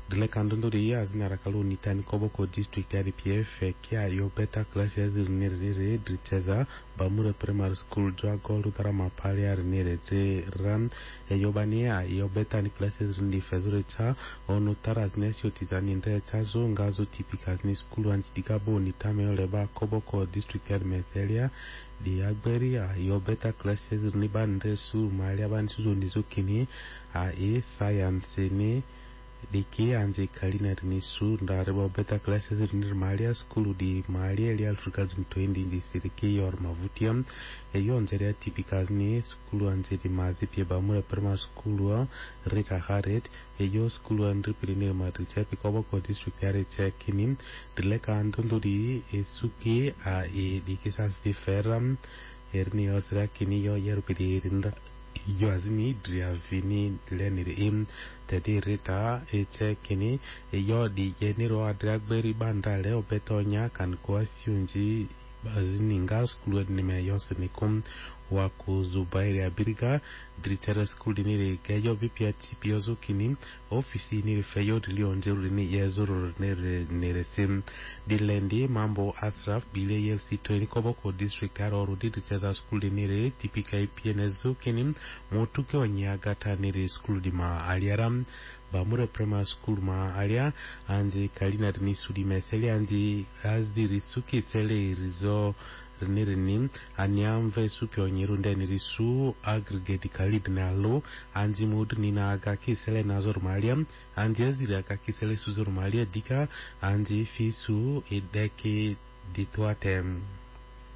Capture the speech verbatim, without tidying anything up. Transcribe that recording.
dile kandondo ri azina rakaluni tani koboko district ya P F kia yo beta classes rinere dricheza Bamura primary school jwago lutara mapali ya rinere ram yo bania yo beta ni classes rindi fezure cha onu tara zinesio tizani nde chazo ngazo tipika ni school wansi digabo ni tame oleba koboko district ya methelia di agberi yo beta classes rini bande su malia bani suzo nizukini a e science ni diki anje kalina rinisu ndareba beta classes rinir malia school di malia li alfrika twenty di siriki yor mavutiam e yo njeria tipikaz ni school anje di mazi pia Bamura primary school rita haret e yo school anje pirinir madricha pikobo ko district ya recha kini dileka andondo di e suki a e diki sas di feram erni osra kini yo yeru pirinda yo azini driavini lenir im tedi rita eche kini yo di genero adragberi bandale obetonya kan kwa siunji bazini nga skulu ni me yosenikum wako Zubairi Abiriga Dritera School ni geyo vipia tipiozo kini ofisi ni feyo dilionjeru ni yezuru nere neresim dilendi mambo Asraf bile yelsi tweni koboko district aro Dritera School ni tipika ipienezo kini motuke wanyagata ni school di ma aliaram Bamura primary school ma alia anji kalina ni sudi meseli anji azdi risuki sele rizo Nirini anyamve supyo nyirunde nirisu aggregate kalid nalo anji modu nina agaki sele nazor maliam anji aziri agaki sele suzor malia dika anji fisu edeke ditwatem